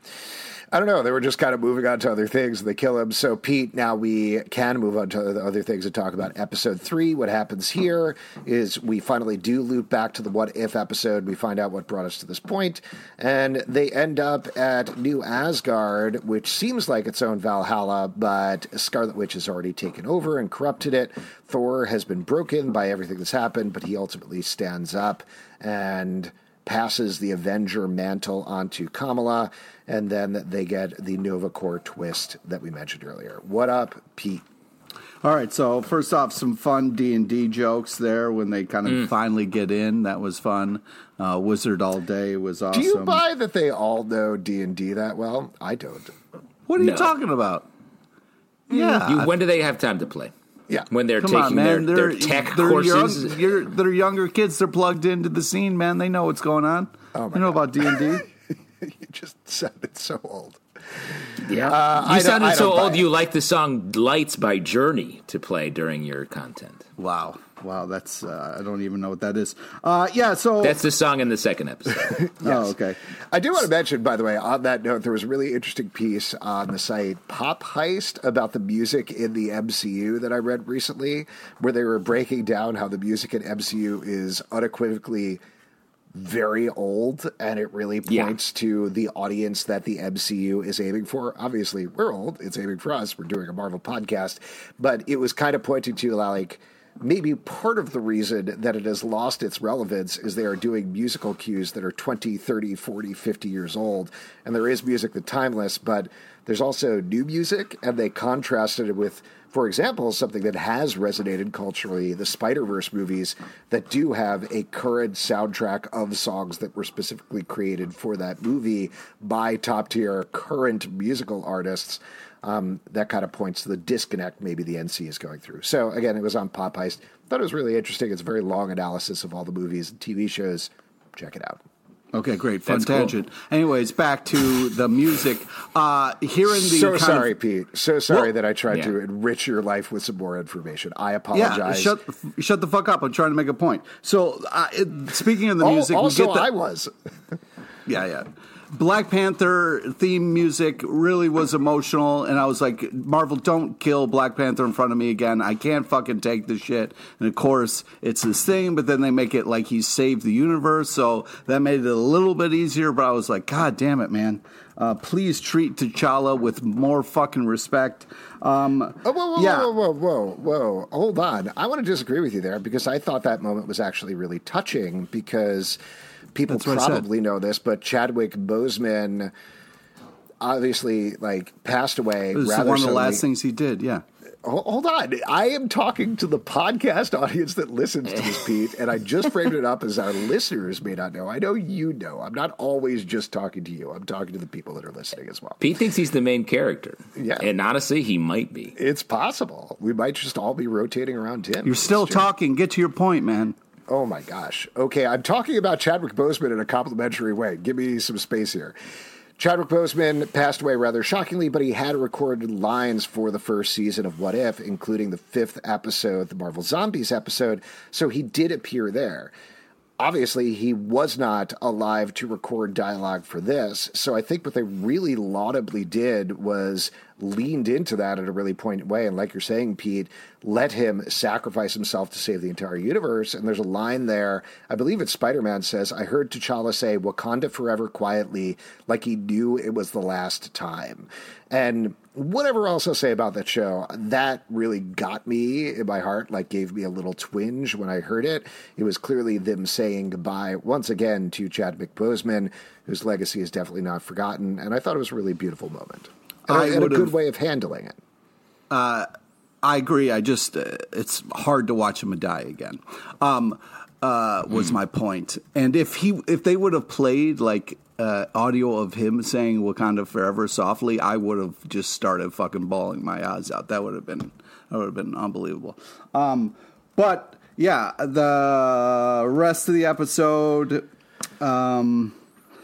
I don't know. They were just kind of moving on to other things, and they kill him. So, Pete, now we can move on to the other things and talk about episode three. What happens here is we finally do loop back to the What If episode. We find out what brought us to this point, and they end up at New Asgard, which seems like its own Valhalla, but Scarlet Witch has already taken over and corrupted it. Thor has been broken by everything that's happened, but he ultimately stands up and passes the Avenger mantle onto Kamala, and then they get the Nova Corps twist that we mentioned earlier. What up, Pete? All right, so first off, some fun D and D jokes there when they kind of mm. finally get in. That was fun. Uh, Wizard All Day was awesome. Do you buy that they all know D and D that well? I don't. What are no. you talking about? Yeah. You, when do they have time to play? Yeah. When they're Come taking on, man. their, They're, their tech they're courses. Young, you're, they're younger kids. They're plugged into the scene, man. They know what's going on. Oh my you know God. about D and D? You just sounded so old. Yeah. Uh, you I sounded so old it. you like the song Lights by Journey to play during your content. Wow. Wow, that's, uh, I don't even know what that is. Uh, yeah, so. That's the song in the second episode. Yes. Oh, okay. I do want to mention, by the way, on that note, there was a really interesting piece on the site Pop Heist about the music in the M C U that I read recently, where they were breaking down how the music in M C U is unequivocally very old, and it really points yeah. to the audience that the M C U is aiming for. Obviously, we're old. It's aiming for us. We're doing a Marvel podcast. But it was kind of pointing to, like, maybe part of the reason that it has lost its relevance is they are doing musical cues that are twenty, thirty, forty, fifty years old. And there is music that's timeless, but there's also new music, and they contrasted it with, for example, something that has resonated culturally, the Spider-Verse movies that do have a current soundtrack of songs that were specifically created for that movie by top-tier current musical artists. Um, that kind of points to the disconnect maybe the N C is going through. So, again, it was on Pop Heist. Thought it was really interesting. It's a very long analysis of all the movies and T V shows. Check it out. Okay, great. Fun That's tangent. Cool. Anyways, back to the music. Uh, hearing the so kind sorry, of, Pete. So sorry well, that I tried yeah. to enrich your life with some more information. I Yeah, apologize. shut, shut the fuck up. I'm trying to make a point. So, uh, it, speaking of the Oh, music, also, we get the, I was. Yeah, yeah. Black Panther theme music really was emotional, and I was like, Marvel, don't kill Black Panther in front of me again. I can't fucking take this shit. And of course, it's this thing, but then they make it like he saved the universe, so that made it a little bit easier, but I was like, God damn it, man. Uh, please treat T'Challa with more fucking respect. Um, Oh, whoa, whoa, yeah. whoa, whoa, whoa, whoa. Hold on. I want to disagree with you there because I thought that moment was actually really touching because people That's what I probably said. know this, but Chadwick Boseman obviously like passed away It was rather one of the suddenly. last things he did, yeah. Hold on. I am talking to the podcast audience that listens to this, Pete, and I just framed it up as our listeners may not know. I know you know. I'm not always just talking to you. I'm talking to the people that are listening as well. Pete thinks he's the main character. Yeah. And honestly, he might be. It's possible. We might just all be rotating around Tim. You're still talking. Get to your point, man. Oh, my gosh. Okay, I'm talking about Chadwick Boseman in a complimentary way. Give me some space here. Chadwick Boseman passed away rather shockingly, but he had recorded lines for the first season of What If, including the fifth episode, the Marvel Zombies episode, so he did appear there. Obviously, he was not alive to record dialogue for this, so I think what they really laudably did was leaned into that in a really poignant way, and like you're saying, Pete, let him sacrifice himself to save the entire universe. And there's a line there, I believe it's Spider-Man says, I heard T'Challa say, Wakanda forever quietly, like he knew it was the last time. And whatever else I'll say about that show, that really got me in my heart, like gave me a little twinge when I heard it. It was clearly them saying goodbye once again to Chadwick Boseman, whose legacy is definitely not forgotten. And I thought it was a really beautiful moment. And, I a, and a good have, way of handling it. Uh, I agree. I just, uh, it's hard to watch him die again. Um, uh, was mm. my point. And if he, if they would have played like uh, audio of him saying Wakanda forever softly, I would have just started fucking bawling my eyes out. That would have been, that would have been unbelievable. Um, but yeah, the rest of the episode, um,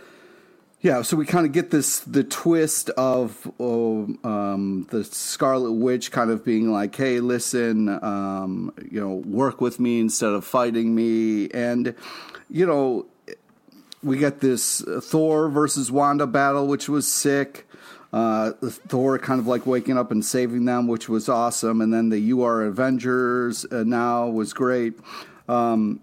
yeah, so we kind of get this, the twist of oh, um, the Scarlet Witch kind of being like, hey, listen, um, you know, work with me instead of fighting me. And, you know, we get this Thor versus Wanda battle, which was sick. Uh, Thor kind of like waking up and saving them, which was awesome. And then the You Are Avengers uh, now was great. Um,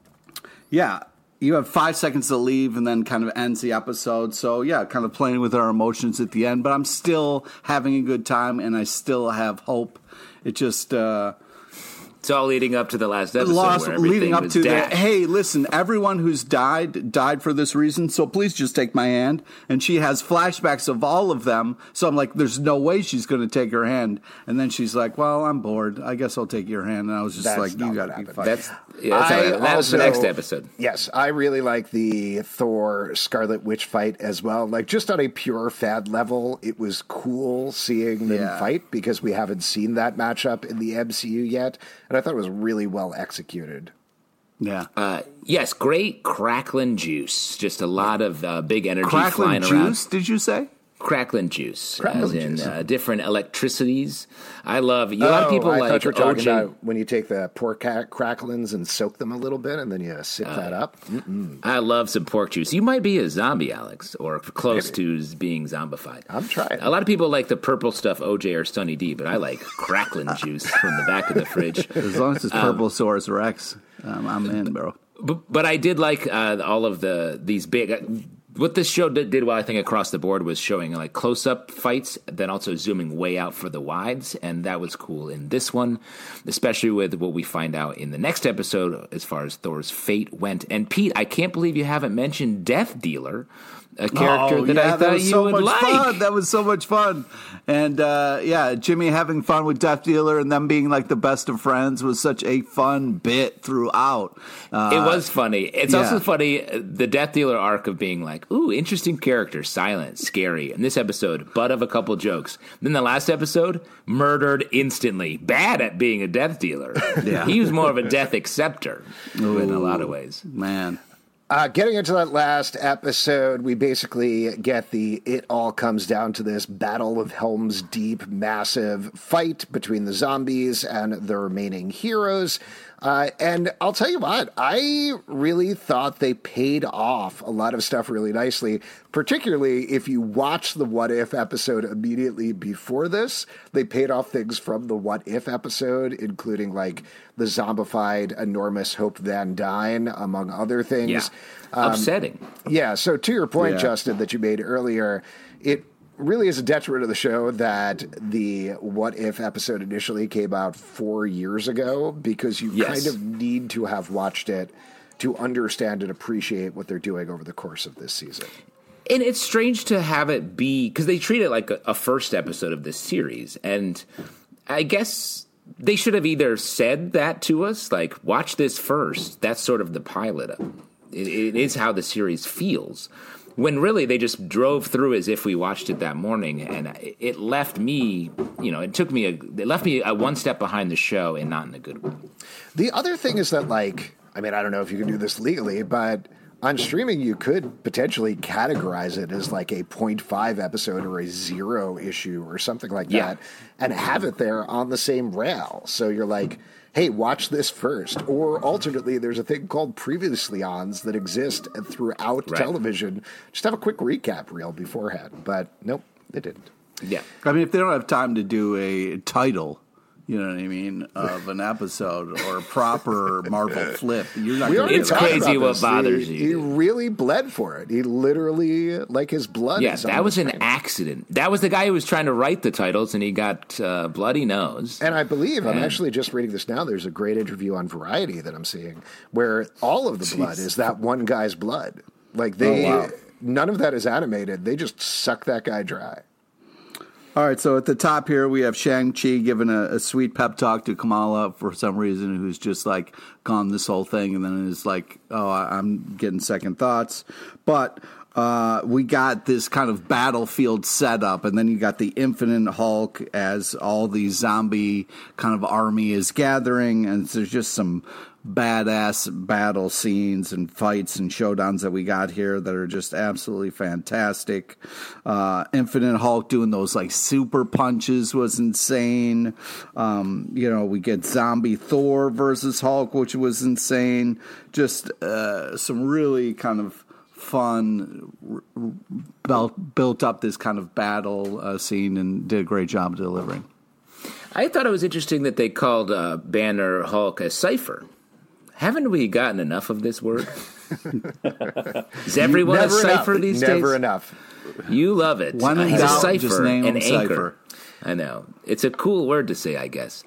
yeah. You have five seconds to leave and then kind of ends the episode. So, yeah, kind of playing with our emotions at the end. But I'm still having a good time, and I still have hope. It just... Uh, it's all leading up to the last episode lost, where everything leading up was to dashed. the, hey, listen, everyone who's died, died for this reason, so please just take my hand. And she has flashbacks of all of them. So I'm like, there's no way she's going to take her hand. And then she's like, well, I'm bored. I guess I'll take your hand. And I was just That's like, you got to be fine. That's, yeah, that's how, that was the next episode. Yes, I really like the Thor Scarlet Witch fight as well. Like, just on a pure fan level, it was cool seeing them Yeah. fight because we haven't seen that matchup in the M C U yet. And I thought it was really well executed. Yeah. Uh, yes, great crackling juice. Just a lot of uh, big energy Crackling flying around. juice, did you say? Crackling juice, Crackling as in juice. Uh, different electricities. I love. A lot of people I like thought you were talking O J. about when you take the pork ca- cracklings and soak them a little bit and then you sip Uh, that up. Mm-mm. I love some pork juice. You might be a zombie, Alex, or close Maybe. to being zombified. I'm trying. A lot of people like the purple stuff, O J or Sunny D, but I like crackling juice from the back of the fridge. As long as it's purple Saurus Rex, um, I'm in, bro. But, but I did like uh, all of the these big. Uh, what this show did, did well, I think, across the board was showing like close up fights, then also zooming way out for the wides, and that was cool in this one, especially with what we find out in the next episode as far as Thor's fate went. And Pete, I can't believe you haven't mentioned Death Dealer, a character oh, that yeah, I thought that was you so would much like. Fun. That was so much fun. And uh, yeah, Jimmy having fun with Death Dealer and them being like the best of friends was such a fun bit throughout. Uh, It was funny. It's yeah. also funny, uh, the Death Dealer arc of being like, ooh, interesting character, silent, scary. In this episode, butt of a couple jokes. Then the last episode, murdered instantly. Bad at being a Death Dealer. Yeah. He was more of a death acceptor Ooh, in a lot of ways. Man. Uh, getting into that last episode, we basically get the it all comes down to this Battle of Helm's Deep massive fight between the zombies and the remaining heroes. Uh, and I'll tell you what, I really thought they paid off a lot of stuff really nicely, particularly if you watch the What If episode immediately before this. They paid off things from the What If episode, including like the zombified enormous Hope Van Dyne, among other things. Yeah. Um, Upsetting. Yeah, so to your point, Yeah. Justin, that you made earlier, it really is a detriment of the show that the What If episode initially came out four years ago, because you Yes. kind of need to have watched it to understand and appreciate what they're doing over the course of this season. And it's strange to have it be, because they treat it like a, a first episode of this series. And I guess they should have either said that to us, like, watch this first. That's sort of the pilot. It, it is how the series feels. When really they just drove through as if we watched it that morning, and it left me, you know, it took me, a, it left me a one step behind the show, and not in a good way. The other thing is that, like, I mean, I don't know if you can do this legally, but on streaming you could potentially categorize it as like a point five episode or a zero issue or something like Yeah. that, and have it there on the same rail. So you're like, hey, watch this first. Or alternately, there's a thing called Previously Ons that exist throughout Right. television. Just have a quick recap reel beforehand. But nope, they didn't. Yeah. I mean, if they don't have time to do a title, you know what I mean, of an episode or a proper Marvel flip, you're not We going already to It's get talked crazy about what this. bothers he, you, He dude. really bled for it. He literally, like his blood. Yeah, is on that was the an screen. accident. That was the guy who was trying to write the titles, and he got uh, bloody nose. And I believe, I'm And- actually just reading this now, there's a great interview on Variety that I'm seeing where all of the blood is that one guy's blood. Like, they, Oh, wow. none of that is animated. They just suck that guy dry. All right, so at the top here, we have Shang-Chi giving a, a sweet pep talk to Kamala for some reason, who's just like gone this whole thing, and then is like, oh, I- I'm getting second thoughts. But uh, we got this kind of battlefield setup, and then you got the Infinite Hulk as all the zombie kind of army is gathering, and there's just some badass battle scenes and fights and showdowns that we got here that are just absolutely fantastic. Uh, Infinite Hulk doing those like super punches was insane. Um, you know, we get Zombie Thor versus Hulk, which was insane. Just uh, some really kind of fun, r- r- built, built up this kind of battle uh, scene and did a great job delivering. I thought it was interesting that they called uh, Banner Hulk a cipher. Haven't we gotten enough of this word? Is everyone Never a enough. cipher these Never days? enough. You love it. When in He's doubt, a cipher, just name an him anchor. Cipher. I know. It's a cool word to say, I guess.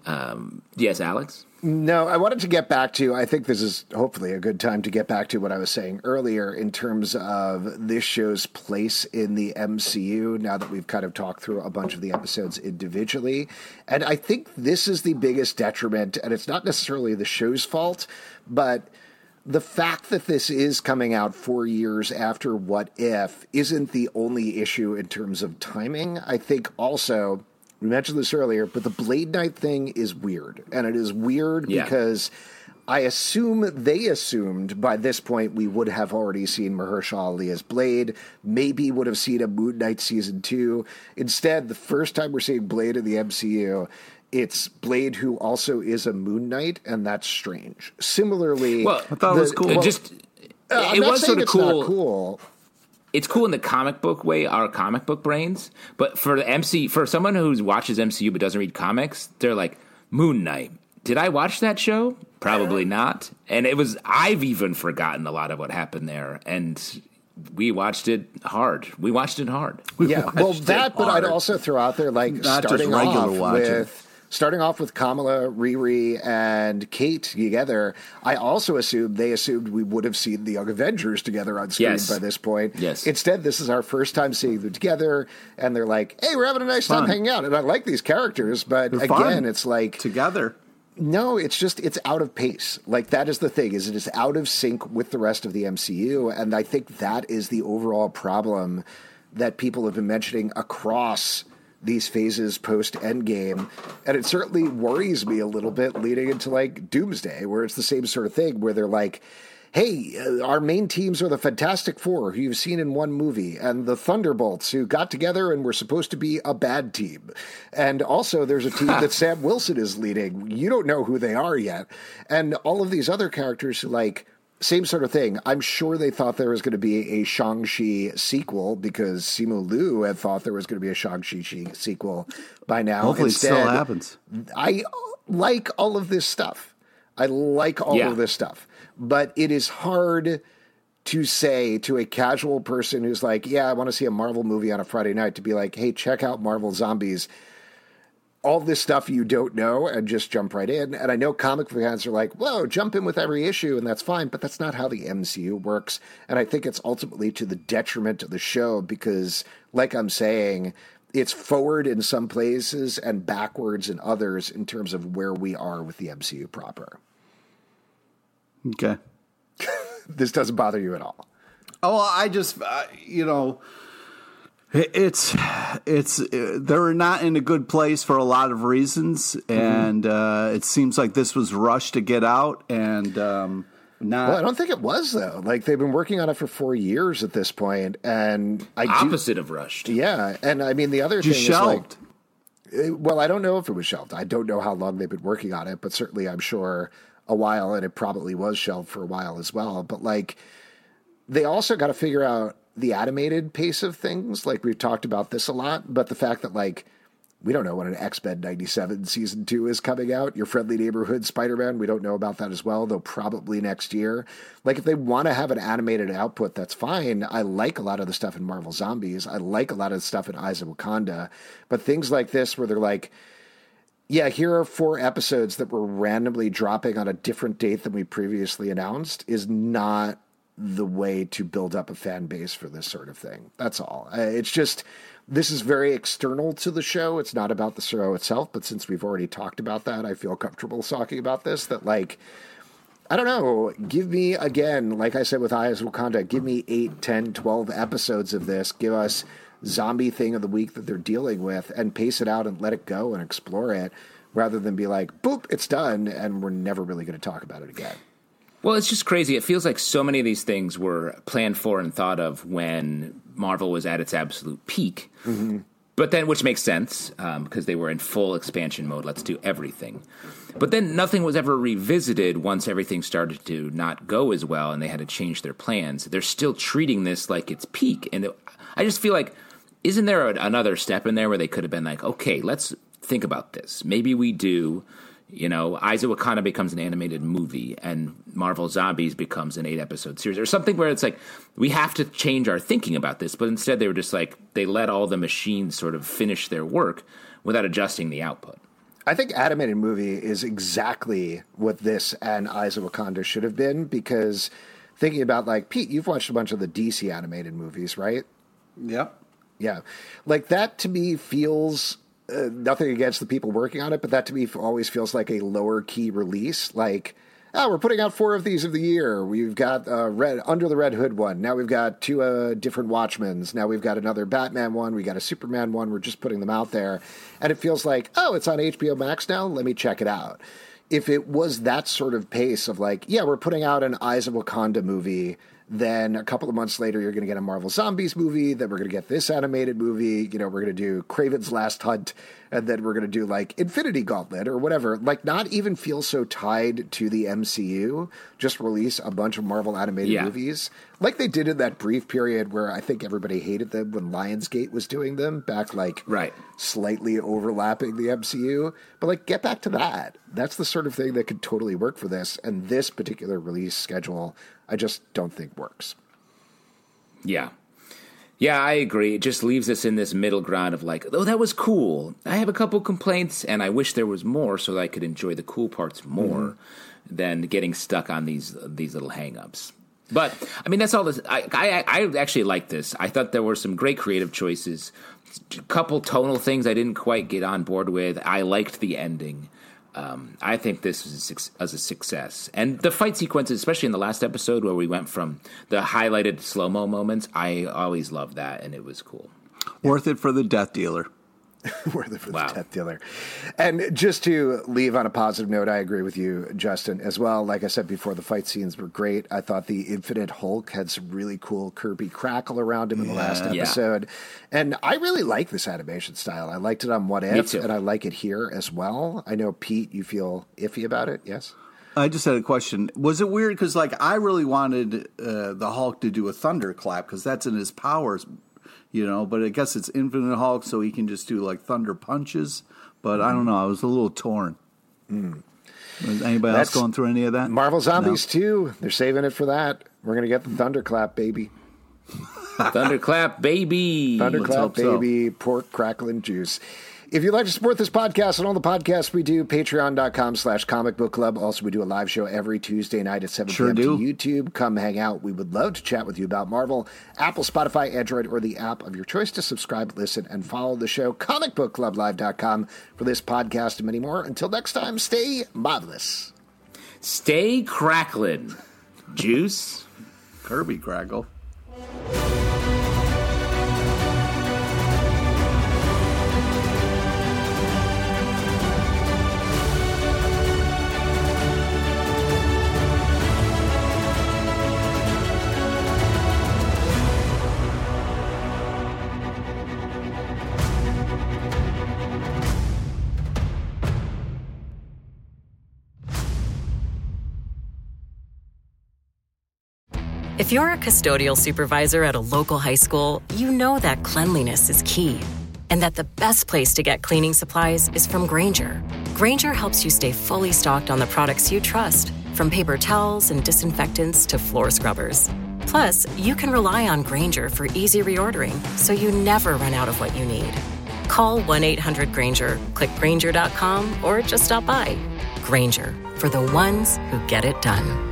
Um, yes, Alex? No, I wanted to get back to, I think this is hopefully a good time to get back to what I was saying earlier in terms of this show's place in the M C U now that we've kind of talked through a bunch of the episodes individually. And I think this is the biggest detriment, and it's not necessarily the show's fault, but the fact that this is coming out four years after What If isn't the only issue in terms of timing. I think also, we mentioned this earlier, but the Blade Knight thing is weird. And it is weird Yeah. because I assume they assumed by this point we would have already seen Mahershala Ali as Blade, maybe would have seen a Moon Knight season two. Instead, the first time we're seeing Blade in the M C U, it's Blade who also is a Moon Knight, and that's strange. Similarly, Well, I thought it was cool. It Well, just uh, I'm it not was saying sort of it's cool. not cool. It's cool in the comic book way, our comic book brains. But for the M C, for someone who watches M C U but doesn't read comics, they're like, Moon Knight. Did I watch that show? Probably not. And it was, I've even forgotten a lot of what happened there. And we watched it hard. We watched it hard. We Yeah, well, watched it that, but I'd hard. also throw out there, like, Not just starting regular off watching. with starting off with Kamala, Riri, and Kate together. I also assumed they assumed we would have seen the Young Avengers together on screen Yes. by this point. Yes. Instead, this is our first time seeing them together, and they're like, "Hey, we're having a nice time Fun. hanging out." And I like these characters, but They're again, fun. it's like Together. no, it's just it's out of pace. Like, that is the thing, is it is out of sync with the rest of the M C U, and I think that is the overall problem that people have been mentioning across these phases post Endgame. And it certainly worries me a little bit leading into like Doomsday, where it's the same sort of thing where they're like, hey, uh, our main teams are the Fantastic Four, who you've seen in one movie, and the Thunderbolts, who got together and were supposed to be a bad team. And also, there's a team that Sam Wilson is leading. You don't know who they are yet. And all of these other characters who, like, same sort of thing. I'm sure they thought there was going to be a Shang-Chi sequel because Simu Liu had thought there was going to be a Shang-Chi sequel by now. Hopefully Instead, it still happens. I like all of this stuff. I like all Yeah. of this stuff. But it is hard to say to a casual person who's like, yeah, I want to see a Marvel movie on a Friday night, to be like, hey, check out Marvel Zombies. All this stuff you don't know, and just jump right in. And I know comic fans are like, whoa, jump in with every issue, and that's fine. But that's not how the M C U works. And I think it's ultimately to the detriment of the show because, like I'm saying, it's forward in some places and backwards in others in terms of where we are with the M C U proper. Okay. This doesn't bother you at all. Oh, I just, uh, you know, it's, it's, uh, they're not in a good place for a lot of reasons. And uh, it seems like this was rushed to get out and um, not. Well, I don't think it was, though. Like, they've been working on it for four years at this point, and I Opposite do, of rushed. Yeah. And I mean, the other Just thing shelved. is like, well, I don't know if it was shelved. I don't know how long they've been working on it, but certainly I'm sure a while, and it probably was shelved for a while as well. But like, they also got to figure out the animated pace of things. Like, we've talked about this a lot, but the fact that like, we don't know when an X-Men ninety-seven season two is coming out. Your Friendly Neighborhood Spider-Man, we don't know about that as well, though probably next year. Like, if they want to have an animated output, that's fine. I like a lot of the stuff in Marvel Zombies. I like a lot of the stuff in Eyes of Wakanda. But things like this where they're like, yeah, here are four episodes that we're randomly dropping on a different date than we previously announced is not the way to build up a fan base for this sort of thing. That's all. Uh, it's just, this is very external to the show. It's not about the show itself, but since we've already talked about that, I feel comfortable talking about this, that like, I don't know, give me, again, like I said with Eyes of Wakanda, give me eight, ten, twelve episodes of this. Give us zombie thing of the week that they're dealing with and pace it out and let it go and explore it rather than be like, boop, it's done, and we're never really going to talk about it again. Well, it's just crazy. It feels like so many of these things were planned for and thought of when Marvel was at its absolute peak. Mm-hmm. But then, which makes sense, um, because they were in full expansion mode. Let's do everything. But then nothing was ever revisited once everything started to not go as well and they had to change their plans. They're still treating this like it's peak. And it, I just feel like, isn't there a, another step in there where they could have been like, okay, let's think about this. Maybe we do, you know, Eyes of Wakanda becomes an animated movie and Marvel Zombies becomes an eight-episode series or something where it's like, we have to change our thinking about this. But instead they were just like, they let all the machines sort of finish their work without adjusting the output. I think animated movie is exactly what this and Eyes of Wakanda should have been, because thinking about, like, Pete, you've watched a bunch of the D C animated movies, right? Yep. Yeah. Like, that to me feels, uh, nothing against the people working on it, but that to me always feels like a lower key release. Like, oh, we're putting out four of these of the year. We've got uh, Red Under the Red Hood one. Now we've got two uh, different Watchmens. Now we've got another Batman one. We got a Superman one. We're just putting them out there. And it feels like, oh, it's on H B O Max now. Let me check it out. If it was that sort of pace of like, yeah, we're putting out an Eyes of Wakanda movie, then a couple of months later, you're going to get a Marvel Zombies movie. Then we're going to get this animated movie. You know, we're going to do Kraven's Last Hunt. And then we're going to do like Infinity Gauntlet or whatever. Like, not even feel so tied to the M C U. Just release a bunch of Marvel animated yeah. movies. Like they did in that brief period where I think everybody hated them when Lionsgate was doing them. Back like right. slightly overlapping the M C U. But like, get back to that. That's the sort of thing that could totally work for this. And this particular release schedule, I just don't think works. Yeah. Yeah, I agree. It just leaves us in this middle ground of like, oh, that was cool. I have a couple complaints, and I wish there was more so that I could enjoy the cool parts more mm-hmm. than getting stuck on these these little hang-ups. But, I mean, that's all this. I, I, I actually like this. I thought there were some great creative choices. A couple tonal things I didn't quite get on board with. I liked the ending. Um, I think this was a, was a success. And the fight sequences, especially in the last episode where we went from the highlighted slow-mo moments, I always loved that, and it was cool. Worth it for the death dealer. Worth it for wow. the death dealer. And just to leave on a positive note, I agree with you, Justin, as well. Like I said before, the fight scenes were great. I thought the Infinite Hulk had some really cool Kirby crackle around him in the yeah, last episode. Yeah. And I really like this animation style. I liked it on What If, and I like it here as well. I know, Pete, you feel iffy about it, yes? I just had a question. Was it weird? Because, like, I really wanted uh, the Hulk to do a thunderclap because that's in his powers. You know, but I guess it's Infinite Hulk, so he can just do like thunder punches. But mm. I don't know. I was a little torn. Mm. Was anybody That's else going through any of that? Marvel Zombies no. too. They're saving it for that. We're gonna get the thunderclap, baby. Thunderclap, baby. Thunderclap, baby. So. Pork crackling juice. If you'd like to support this podcast and all the podcasts we do, patreon.com slash comic book club. Also, we do a live show every Tuesday night at seven Sure p.m. do. to YouTube. Come hang out. We would love to chat with you about Marvel, Apple, Spotify, Android, or the app of your choice to subscribe, listen, and follow the show. comic book club live dot com for this podcast and many more. Until next time, stay marvelous. Stay cracklin', Juice. Kirby Crackle. If you're a custodial supervisor at a local high school, you know that cleanliness is key, and that the best place to get cleaning supplies is from Grainger. Grainger helps you stay fully stocked on the products you trust, from paper towels and disinfectants to floor scrubbers. Plus, you can rely on Grainger for easy reordering, so you never run out of what you need. Call one eight hundred Grainger, click Grainger dot com, or just stop by. Grainger, for the ones who get it done.